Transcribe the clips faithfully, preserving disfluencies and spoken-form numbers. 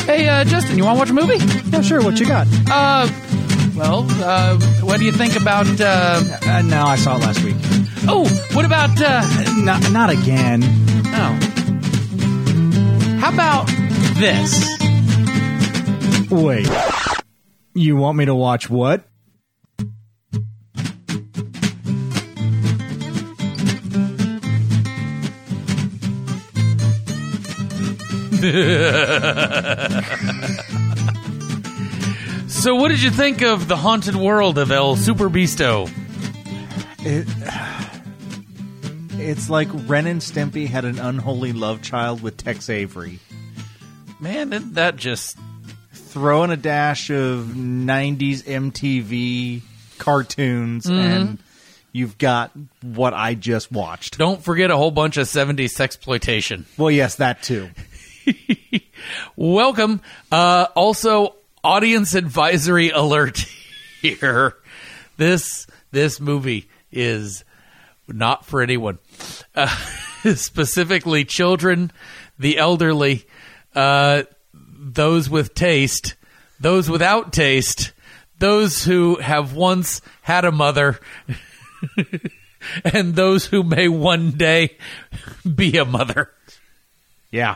Hey, uh, Justin, you want to watch a movie? Yeah, sure. What you got? Uh, well, uh, what do you think about, uh... Uh, no, I saw it last week. Oh, what about, uh... Not, not again. Oh. How about this? Wait. You want me to watch what? So what did you think of The Haunted World of El Superbeasto? It, it's like Ren and Stimpy had an unholy love child with Tex Avery. Man, isn't that just... Throw in a dash of nineties M T V cartoons, Mm-hmm. and you've got what I just watched. Don't forget a whole bunch of seventies sexploitation. Well, yes, that too. Welcome. Uh, also, audience advisory alert here. This this movie is not for anyone. Uh, specifically, children, the elderly, uh, those with taste, those without taste, those who have once had a mother, and those who may one day be a mother. Yeah.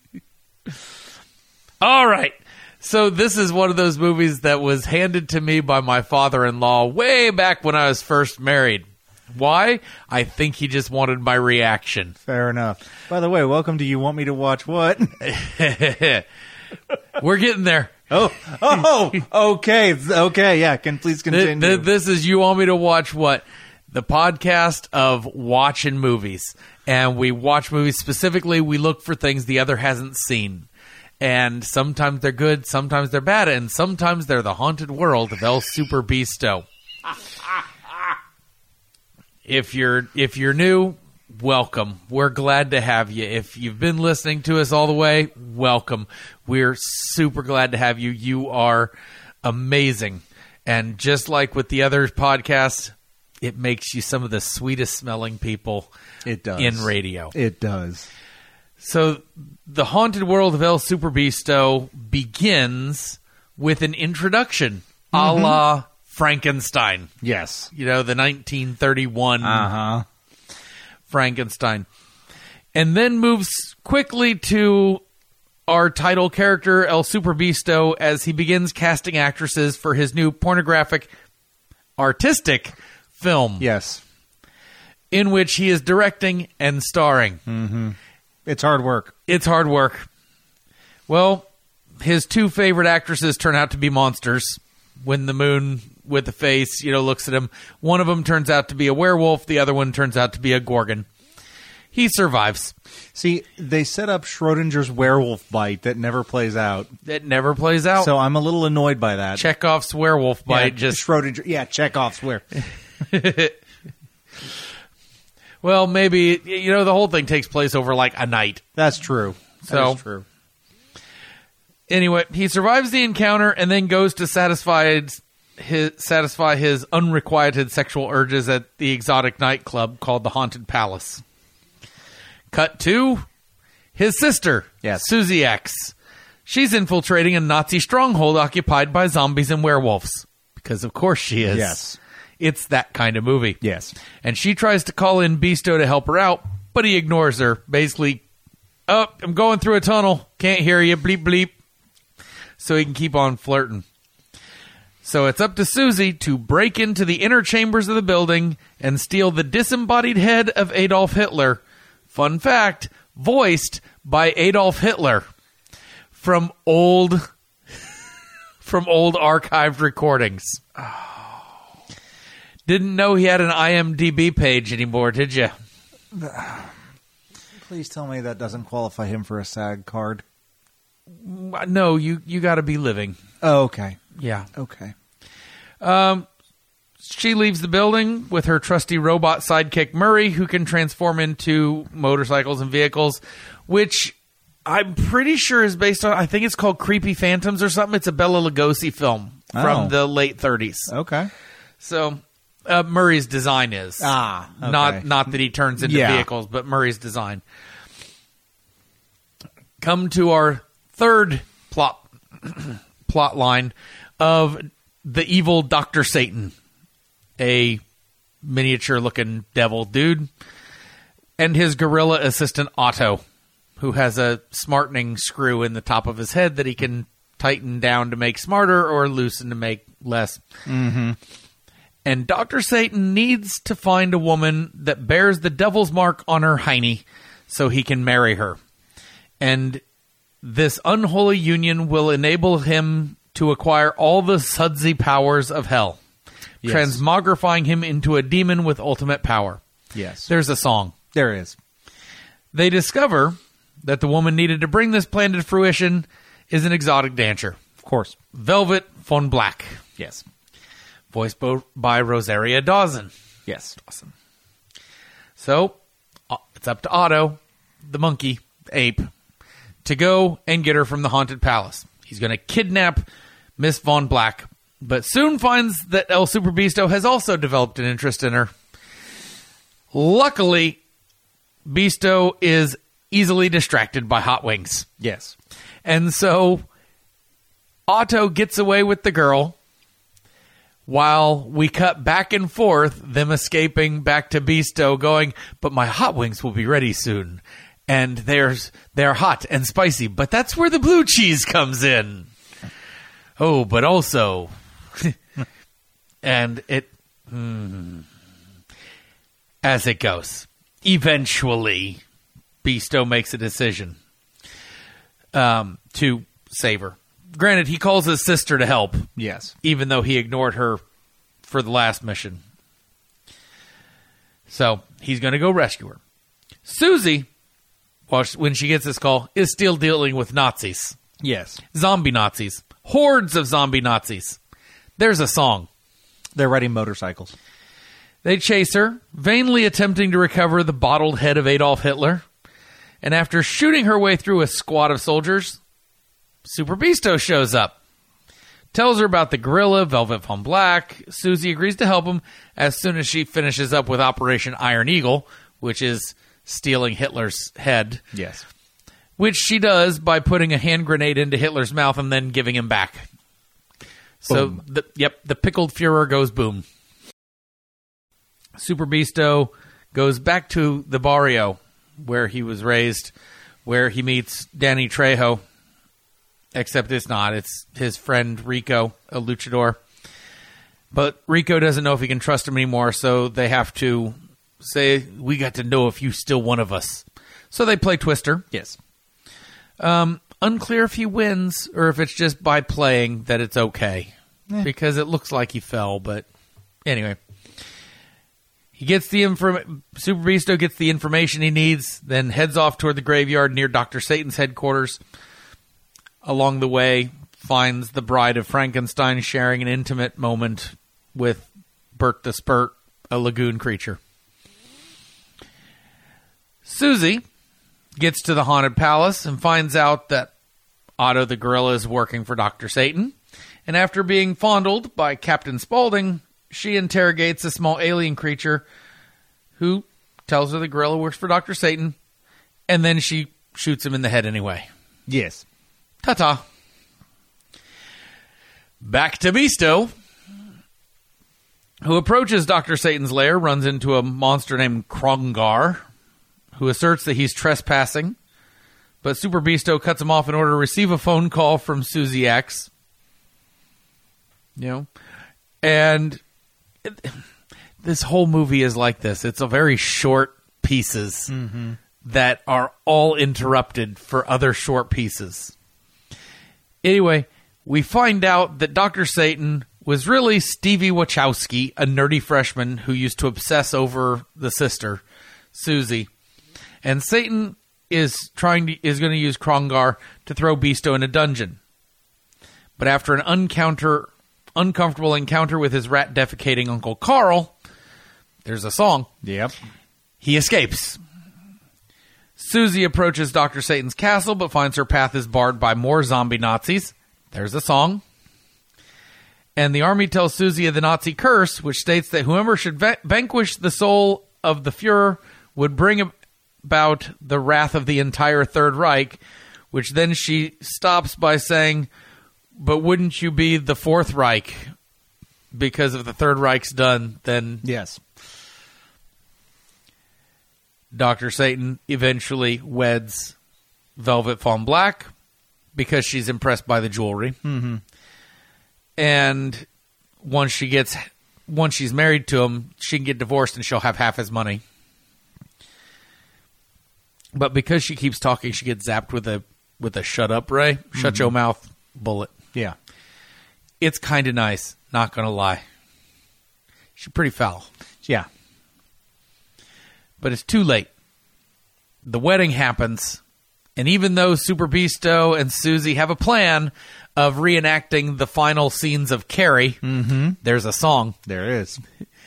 All right. So this is one of those movies that was handed to me by my father-in-law way back when I was first married. Why? I think he just wanted my reaction. Fair enough. By the way, welcome to You Want Me to Watch What? We're getting there. Oh, oh, okay, okay, yeah. Can please continue? Th- th- this is You Want Me to Watch What? The podcast of watching movies. And we watch movies specifically. We look for things the other hasn't seen. And sometimes they're good, sometimes they're bad, and sometimes they're the haunted world of El Superbeasto. If you're if you're new, welcome. We're glad to have you. If you've been listening to us all the way, welcome. We're super glad to have you. You are amazing. And just like with the other podcasts, it makes you some of the sweetest smelling people It does. in radio. It does. So the haunted world of El Superbeasto begins with an introduction, a la Frankenstein. Yes. You know, the nineteen thirty-one Uh-huh. Frankenstein. And then moves quickly to our title character, El Superbeasto, as he begins casting actresses for his new pornographic, artistic film. Yes. In which he is directing and starring. Mm-hmm. It's hard work. It's hard work. Well, his two favorite actresses turn out to be monsters. When the moon with the face, you know, looks at him, one of them turns out to be a werewolf. The other one turns out to be a Gorgon. He survives. See, they set up Schrodinger's werewolf bite that never plays out. It never plays out. So I'm a little annoyed by that. Chekhov's werewolf bite yeah, just... Schrodinger. Yeah, Chekhov's were. Well, maybe, you know, the whole thing takes place over like a night. That's true. That So- is true. Anyway, he survives the encounter and then goes to satisfy his, satisfy his unrequited sexual urges at the exotic nightclub called the Haunted Palace. Cut to his sister, Yes. Susie X. She's infiltrating a Nazi stronghold occupied by zombies and werewolves. Because of course she is. Yes. It's that kind of movie. Yes. And she tries to call in Beasto to help her out, but he ignores her. Basically, oh, I'm going through a tunnel. Can't hear you. Bleep, bleep. So he can keep on flirting. So it's up to Susie to break into the inner chambers of the building and steal the disembodied head of Adolf Hitler. Fun fact, voiced by Adolf Hitler from old from old archived recordings. Oh. Didn't know he had an I M D B page anymore, did you? Please tell me that doesn't qualify him for a SAG card. No, you, you got to be living. Oh, okay. Yeah. Okay. Um, she leaves the building with her trusty robot sidekick Murray, who can transform into motorcycles and vehicles, which I'm pretty sure is based on, I think it's called Creepy Phantoms or something. It's a Bela Lugosi film from Oh. the late thirties. Okay. So uh, Murray's design is. Ah, okay. Not, not that he turns into Yeah. vehicles, but Murray's design. Come to our third plot plot line of the evil Doctor Satan, a miniature-looking devil dude, and his gorilla assistant Otto, who has a smartening screw in the top of his head that he can tighten down to make smarter or loosen to make less. Mm-hmm. And Doctor Satan needs to find a woman that bears the devil's mark on her hiney so he can marry her. And this unholy union will enable him to acquire all the sudsy powers of hell, yes. transmogrifying him into a demon with ultimate power. Yes. There's a song. There is. They discover that the woman needed to bring this plan to fruition is an exotic dancer. Of course. Velvet von Black. Yes. Voiced bo- by Rosaria Dawson. Yes. Awesome. So, uh, it's up to Otto, the monkey, the ape, to go and get her from the haunted palace. He's going to kidnap Miss Von Black, but soon finds that El Super Beasto has also developed an interest in her. Luckily, Beasto is easily distracted by hot wings. Yes. And so, Otto gets away with the girl, while we cut back and forth, them escaping back to Beasto, going, but my hot wings will be ready soon. And there's they're hot and spicy, but that's where the blue cheese comes in. Oh, but also... and it... Hmm, as it goes. Eventually, Beasto makes a decision um, to save her. Granted, he calls his sister to help. Yes. Even though he ignored her for the last mission. So, he's going to go rescue her. Susie, well, when she gets this call, is still dealing with Nazis. Yes. Zombie Nazis. Hordes of zombie Nazis. There's a song. They're riding motorcycles. They chase her, vainly attempting to recover the bottled head of Adolf Hitler. And after shooting her way through a squad of soldiers, Super Beasto shows up. Tells her about the gorilla, Velvet von Black. Susie agrees to help him as soon as she finishes up with Operation Iron Eagle, which is stealing Hitler's head. Yes. Which she does by putting a hand grenade into Hitler's mouth and then giving him back. So, Boom. the, yep, the pickled Fuhrer goes boom. Super Beasto goes back to the barrio where he was raised, where he meets Danny Trejo. Except it's not. It's his friend Rico, a luchador. But Rico doesn't know if he can trust him anymore, so they have to say, we got to know if you still one of us. So they play Twister. Yes. Um, unclear if he wins or if it's just by playing that it's okay. Eh. Because it looks like he fell, but anyway. He gets the inform- Super Beasto gets the information he needs, then heads off toward the graveyard near Doctor Satan's headquarters. Along the way, finds the bride of Frankenstein sharing an intimate moment with Bert the Spurt, a lagoon creature. Susie gets to the haunted palace and finds out that Otto the gorilla is working for Doctor Satan. And after being fondled by Captain Spaulding, she interrogates a small alien creature who tells her the gorilla works for Doctor Satan, and then she shoots him in the head anyway. Yes. Ta-ta. Back to Beasto, who approaches Doctor Satan's lair, runs into a monster named Krongar, who asserts that he's trespassing, but Super Beasto cuts him off in order to receive a phone call from Susie X. You know? And it, this whole movie is like this. It's a very short pieces Mm-hmm. that are all interrupted for other short pieces. Anyway, we find out that Doctor Satan was really Stevie Wachowski, a nerdy freshman who used to obsess over the sister, Susie. And Satan is trying to, is going to use Krongar to throw Beasto in a dungeon. But after an uncounter, uncomfortable encounter with his rat defecating Uncle Carl, there's a song. Yep. He escapes. Susie approaches Doctor Satan's castle, but finds her path is barred by more zombie Nazis. There's a song. And the army tells Susie of the Nazi curse, which states that whoever should va- vanquish the soul of the Fuhrer would bring about the wrath of the entire Third Reich, which then she stops by saying, but wouldn't you be the Fourth Reich? Because if the Third Reich's done, then Yes. Doctor Satan eventually weds Velvet Fawn Black because she's impressed by the jewelry. Mm-hmm. And once she gets, once she's married to him, she can get divorced and she'll have half his money. But because she keeps talking, she gets zapped with a with a shut up, Ray, shut Mm-hmm. your mouth bullet. Yeah. It's kind of nice, not gonna lie. She's pretty foul. Yeah. But it's too late. The wedding happens, and even though Super Beasto and Susie have a plan of reenacting the final scenes of Carrie, Mm-hmm. there's a song. There is.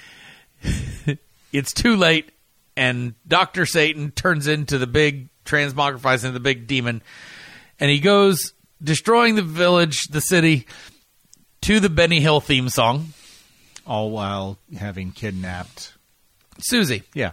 It's too late, and Doctor Satan turns into the big, transmogrifies into the big demon, and he goes destroying the village, the city, to the Benny Hill theme song. All while having kidnapped. Susie. Yeah.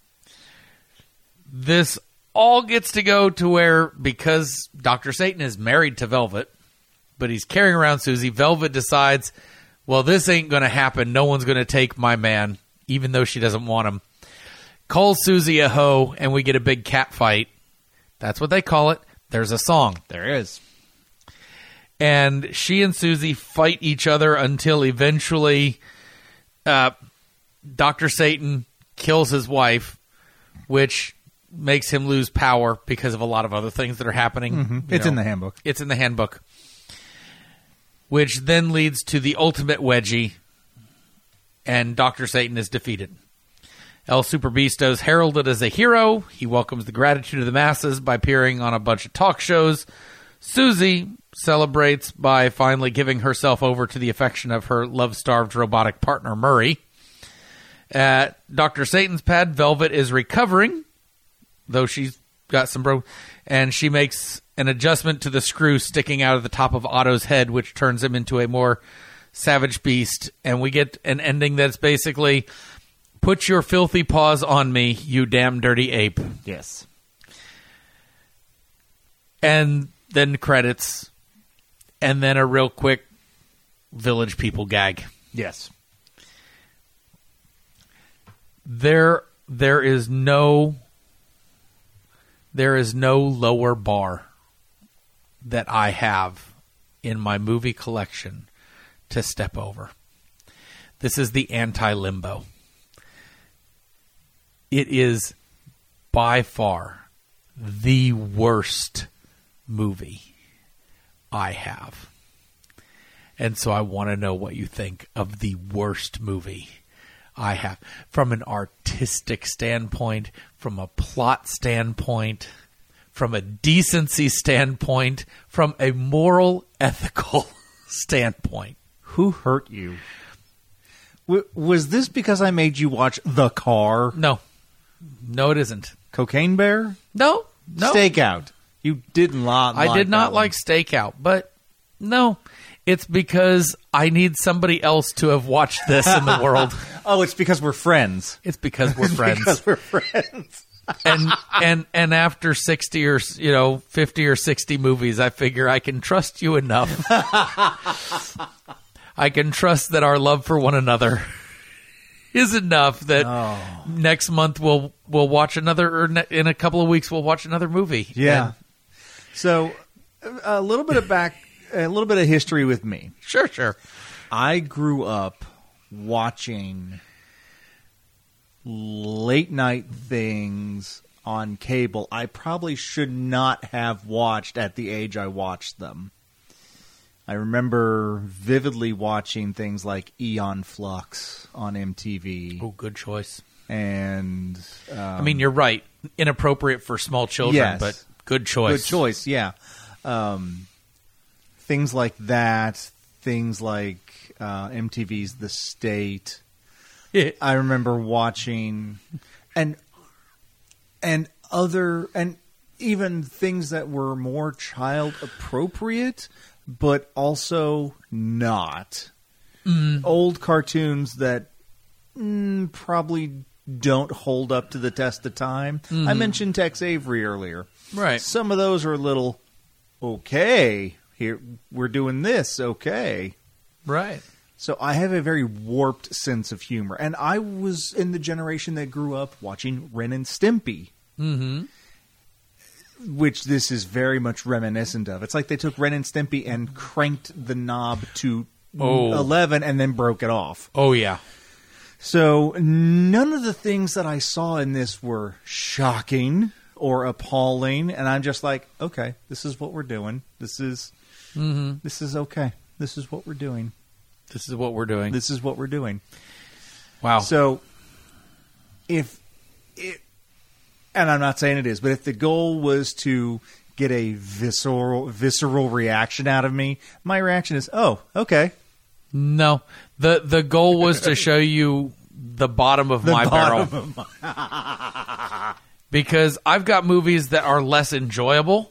This all gets to go to where, because Doctor Satan is married to Velvet, but he's carrying around Susie, Velvet decides, well, this ain't going to happen. No one's going to take my man, even though she doesn't want him. Calls Susie a hoe, and we get a big cat fight. That's what they call it. There's a song. There is. And she and Susie fight each other until eventually uh, Doctor Satan kills his wife, which makes him lose power because of a lot of other things that are happening. Mm-hmm. You It's know, in the handbook. It's in the handbook. Which then leads to the ultimate wedgie, and Doctor Satan is defeated. El Super Beasto is heralded as a hero. He welcomes the gratitude of the masses by appearing on a bunch of talk shows. Susie celebrates by finally giving herself over to the affection of her love-starved robotic partner, Murray. At Doctor Satan's pad, Velvet is recovering, though she's got some bro, and she makes an adjustment to the screw sticking out of the top of Otto's head, which turns him into a more savage beast. And we get an ending that's basically, put your filthy paws on me, you damn dirty ape. Yes. And then credits, and then a real quick Village People gag. Yes. There, there is no, there is no lower bar that I have in my movie collection to step over. This is the anti-Limbo. It is by far the worst movie I have. And so I want to know what you think of the worst movie I have. From an artistic standpoint, from a plot standpoint, from a decency standpoint, from a moral, ethical standpoint. Who hurt you? W- was this because I made you watch The Car? No. No, it isn't. Cocaine Bear? No. No. Stakeout. You did not like I did not that like Stakeout, but no. It's because I need somebody else to have watched this in the world. one. Oh, it's because we're friends. It's because we're friends. Because we're friends. and and and after sixty or you know fifty or sixty movies, I figure I can trust you enough. I can trust that our love for one another is enough that Oh. next month we'll we'll watch another, or ne- in a couple of weeks we'll watch another movie. Yeah. And- So, a little bit of back, a little bit of history with me. sure, sure. I grew up watching late night things on cable I probably should not have watched at the age I watched them. I remember vividly watching things like Eon Flux on M T V. Oh, good choice. And um, I mean, you're right. Inappropriate for small children, Yes. but good choice. Good choice, yeah. Um, things like that, things like uh, M T V's The State. I remember watching, and and other, and even things that were more child appropriate, but also not. Mm. Old cartoons that mm, probably don't hold up to the test of time. I mentioned Tex Avery earlier. Right. Some of those are a little okay here we're doing this, okay. Right. So I have a very warped sense of humor. And I was in the generation that grew up watching Ren and Stimpy. Mm-hmm. Which this is very much reminiscent of. It's like they took Ren and Stimpy and cranked the knob to Oh. eleven and then broke it off. Oh, yeah. So none of the things that I saw in this were shocking or appalling. And I'm just like, okay, this is what we're doing. This is, Mm-hmm. this is okay. This is what we're doing. This is what we're doing. This is what we're doing. Wow. So, if it, and I'm not saying it is, but if the goal was to get a visceral, visceral reaction out of me, my reaction is, oh, okay. No. The the goal was to show you the bottom of The my bottom barrel. of my- Because I've got movies that are less enjoyable,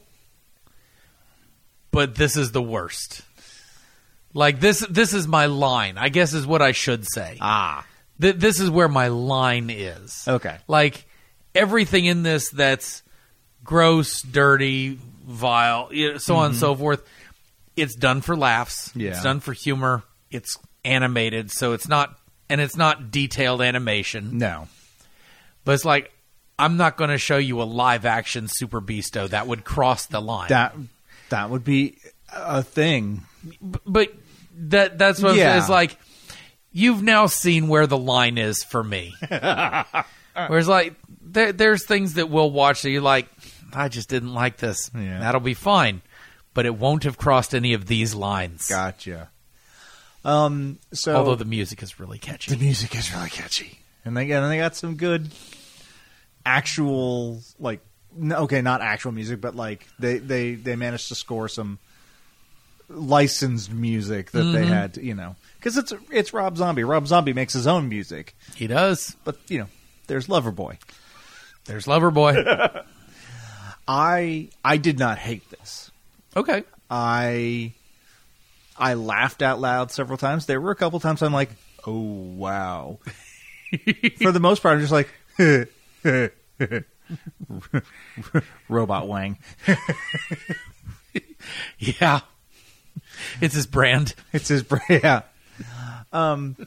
but this is the worst. Like, this this is my line, I guess is what I should say. ah, Th- this is where my line is. okay. Like, everything in this that's gross, dirty, vile, you know, so on and so forth, it's done for laughs. Yeah. It's done for humor. It's animated, so it's not, and it's not detailed animation. No. But it's like, I'm not going to show you a live-action Super Beasto. That would cross the line. That, that would be a thing. B- but that that's what Yeah. it's like. You've now seen where the line is for me. Whereas, like, there, there's things that we'll watch that you're like, I just didn't like this. Yeah. That'll be fine. But it won't have crossed any of these lines. Gotcha. Um, so Although the music is really catchy. the music is really catchy, and they and they got some good actual, like, no, okay, not actual music, but like they they they managed to score some licensed music that they had, you know, because it's it's Rob Zombie. Rob Zombie makes his own music, He does. but you know, there's Loverboy. There's Loverboy. I I did not hate this. Okay. I I laughed out loud several times. There were a couple times I'm like, oh wow. For the most part, I'm just like, Robot Wang. Yeah. It's his brand. It's his brand. Yeah. Um,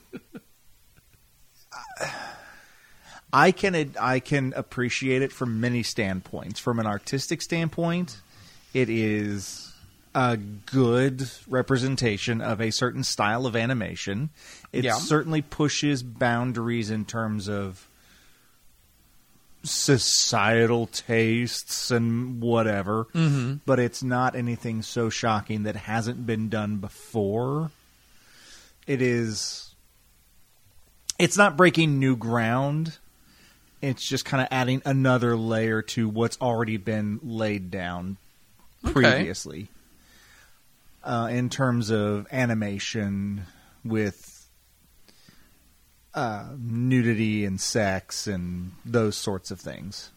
I can I can appreciate it from many standpoints. From an artistic standpoint, it is a good representation of a certain style of animation. It Yeah. certainly pushes boundaries in terms of societal tastes and whatever, Mm-hmm. but it's not anything so shocking that hasn't been done before. It is, it's not breaking new ground. It's just kind of adding another layer to what's already been laid down Okay. previously. Uh, in terms of animation with uh, nudity and sex and those sorts of things.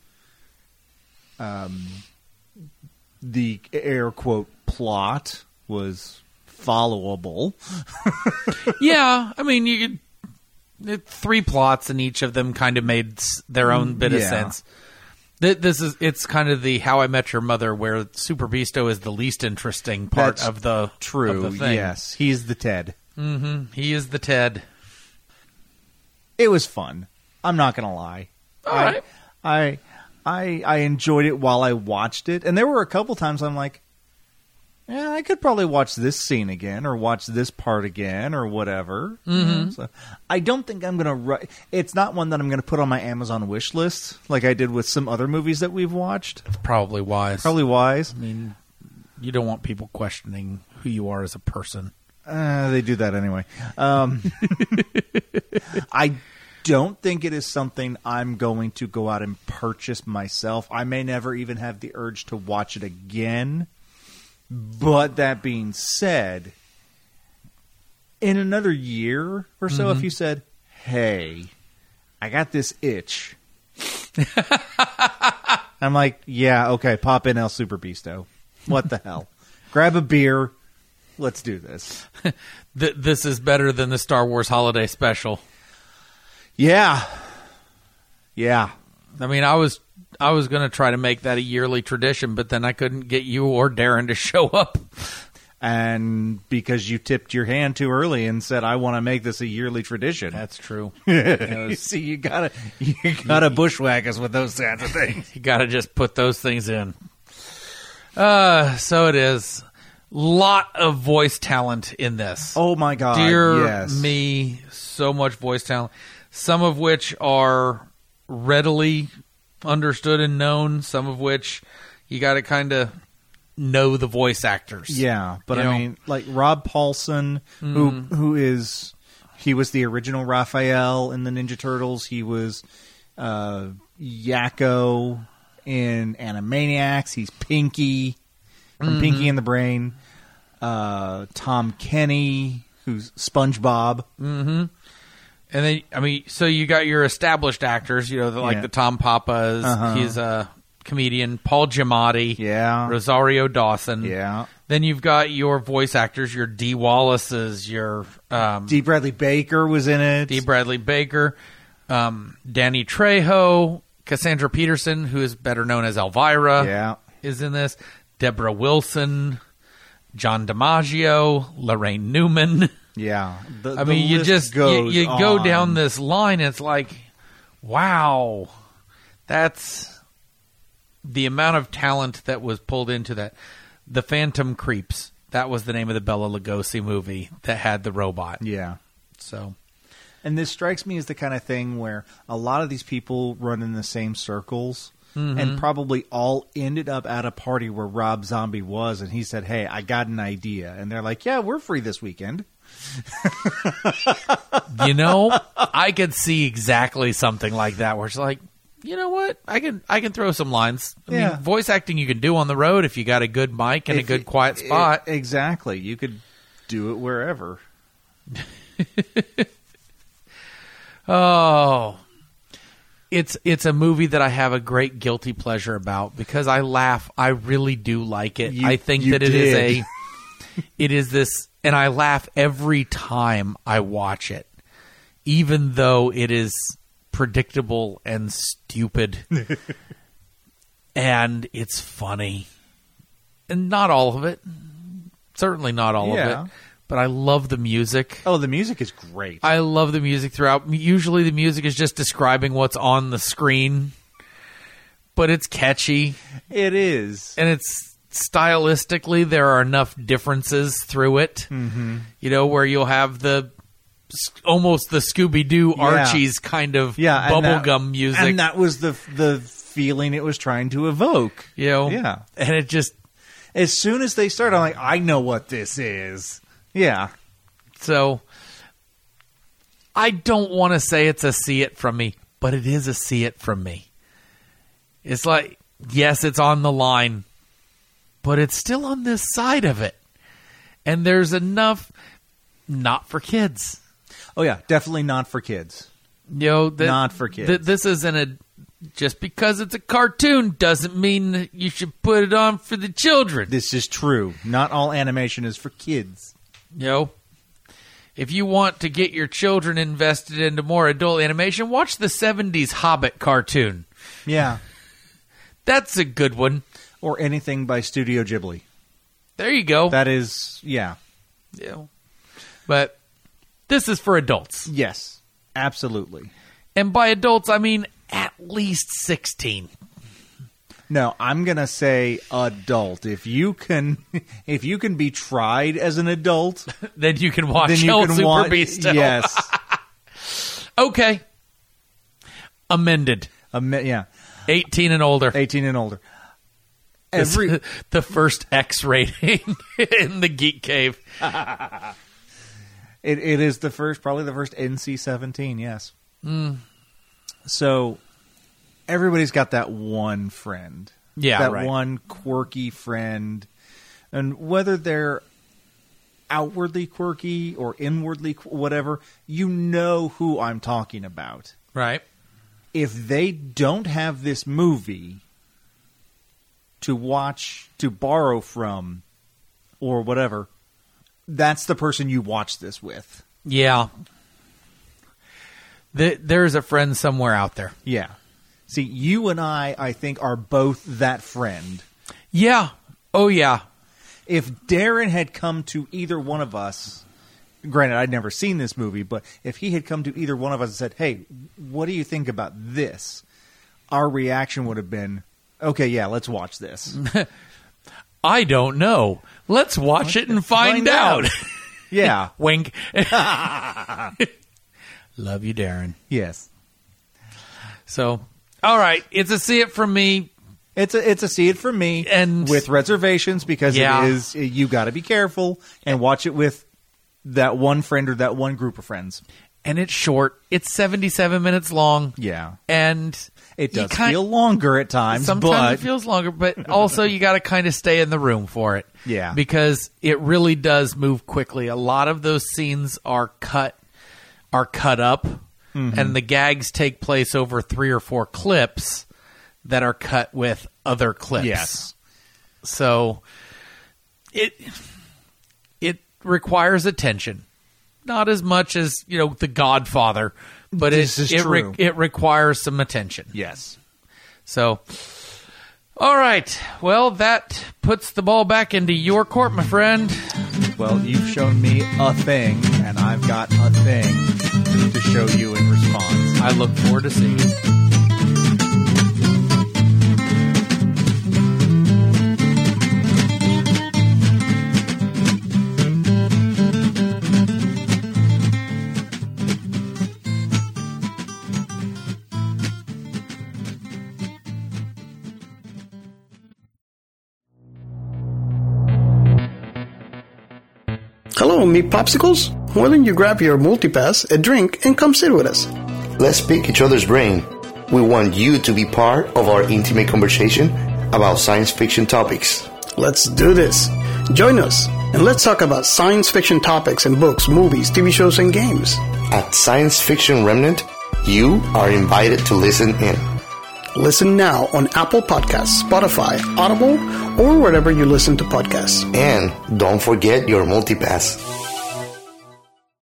Um, the air quote plot was followable. Yeah. I mean, you could, it- three plots, and each of them kind of made s- their own bit of Yeah. sense. Th- This is it's kind of the How I Met Your Mother, where Super Beasto is the least interesting part That's of the True. Of the thing. Yes, he's the Ted. Mm-hmm. He is the Ted. It was fun. I'm not gonna lie. All I, right. I, I, I enjoyed it while I watched it, and there were a couple times I'm like, yeah, I could probably watch this scene again, or watch this part again, or whatever. Mm-hmm. So I don't think I'm gonna. Ru- it's not one that I'm gonna put on my Amazon wish list like I did with some other movies that we've watched. Probably wise. Probably wise. I mean, you don't want people questioning who you are as a person. Uh, they do that anyway. Um, I don't think it is something I'm going to go out and purchase myself. I may never even have the urge to watch it again. But that being said, in another year or so, if you said, hey, I got this itch. I'm like, yeah, okay, pop in El Super Beasto. What the hell? Grab a beer. Let's do this. Th- this is better than the Star Wars Holiday Special. Yeah. Yeah. I mean, I was I was going to try to make that a yearly tradition, but then I couldn't get you or Darren to show up. And because you tipped your hand too early and said, I want to make this a yearly tradition. That's true. You see, you gotta, you gotta bushwhack us with those kinds of things. You got to just put those things in. Uh, so it is. Lot of voice talent in this. Oh my God. Dear yes. me, so much voice talent. Some of which are readily understood and known. Some of which you got to kind of know the voice actors. Yeah, but You I know? mean, like Rob Paulson, who who is he was the original Raphael in the Ninja Turtles. He was uh, Yakko in Animaniacs. He's Pinky from Pinky and the Brain. Uh, Tom Kenny, who's SpongeBob. And then, I mean, so you got your established actors, you know, the, like Yeah. the Tom Papas. Uh-huh. He's a comedian. Paul Giamatti. Yeah. Rosario Dawson. Yeah. Then you've got your voice actors, your Dee Wallaces, your um, D. Bradley Baker was in it. Dee Bradley Baker, um, Danny Trejo, Cassandra Peterson, who is better known as Elvira, Yeah. is in this. Deborah Wilson, John DiMaggio, Lorraine Newman. Yeah. The, I the mean, you list just you, goes you go on. down this line. It's like, wow, that's the amount of talent that was pulled into that. The Phantom Creeps. That was the name of the Bela Lugosi movie that had the robot. Yeah. So, And this strikes me as the kind of thing where a lot of these people run in the same circles Mm-hmm. and probably all ended up at a party where Rob Zombie was, and he said, hey, I got an idea. And they're like, yeah, we're free this weekend. you know, I could see exactly something like that where it's like, you know what? I can I can throw some lines. I Yeah. mean, voice acting you can do on the road if you got a good mic and a If good you- quiet spot. e- exactly. You could do it wherever. Oh, it's it's a movie that I have a great guilty pleasure about because I laugh. I really do like it. You- I think you that it is did. a it is this, and I laugh every time I watch it, even though it is predictable and stupid, and it's funny, and not all of it. Certainly not all Yeah. of it, but I love the music. Oh, the music is great. I love the music throughout. Usually the music is just describing what's on the screen, but it's catchy, it is. and it's stylistically there are enough differences through it. Mm-hmm. You know, where you'll have the almost the Scooby-Doo Yeah. Archies kind of Yeah, and that- bubblegum music. And that was the the feeling it was trying to evoke. you know? Yeah. And it just As soon as they start, I'm like, I know what this is. Yeah. so I don't want to say it's a see it from me, but it is a see it from me. It's like, yes, it's on the line, but it's still on this side of it. And there's enough not for kids. Oh, yeah. Definitely not for kids. You know, that, Not for kids. that this isn't a just because it's a cartoon doesn't mean that you should put it on for the children. This is true. Not all animation is for kids. You know, if you want to get your children invested into more adult animation, watch the seventies Hobbit cartoon. Yeah. That's a good one. Or anything by Studio Ghibli. There you go. That is, yeah. You know, but this is for adults. Yes. Absolutely. And by adults, I mean at least sixteen. No, I'm gonna say adult. If you can, if you can be tried as an adult, Then you can watch then you El can Super watch. Beasto. Yes. Okay. Amended. Um, yeah. eighteen and older. eighteen and older. This- Every the first X rating in the Geek Cave. It, it is the first, probably the first N C seventeen, yes. Mm. So, everybody's got that one friend. Yeah, That right. one quirky friend. And whether they're outwardly quirky or inwardly qu- whatever, you know who I'm talking about. Right. If they don't have this movie to watch, to borrow from, or whatever, that's the person you watch this with. Yeah. The, there's a friend somewhere out there. Yeah. See, you and I, I think, are both that friend. Yeah. Oh, yeah. If Darren had come to either one of us, granted, I'd never seen this movie, but if he had come to either one of us and said, hey, what do you think about this? Our reaction would have been, okay, yeah, let's watch this. I don't know. Let's watch it and find, find out. out. Yeah. Wink. Love you, Darren. Yes. So, all right. It's a see it from me. It's a it's a see it from me, and with reservations because yeah. it is you got to be careful and watch it with that one friend or that one group of friends. And it's short. It's seventy-seven minutes long. Yeah, and it does kind, feel longer at times. Sometimes but... it feels longer, but also you got to kind of stay in the room for it. Yeah, because it really does move quickly. A lot of those scenes are cut are cut up, mm-hmm. and the gags take place over three or four clips that are cut with other clips. Yes. So it it requires attention. Not as much as, you know, The Godfather, but this it is it, true. Re- it requires some attention. Yes. So, all right. Well, that puts the ball back into your court, my friend. Well, you've shown me a thing, and I've got a thing to show you in response. I look forward to seeing it. Hello, meet Popsicles? Why don't you grab your multipass, a drink, and come sit with us? Let's pick each other's brain. We want you to be part of our intimate conversation about science fiction topics. Let's do this. Join us, and let's talk about science fiction topics in books, movies, T V shows, and games. At Science Fiction Remnant, you are invited to listen in. Listen now on Apple Podcasts, Spotify, Audible, or wherever you listen to podcasts. And don't forget your multipass.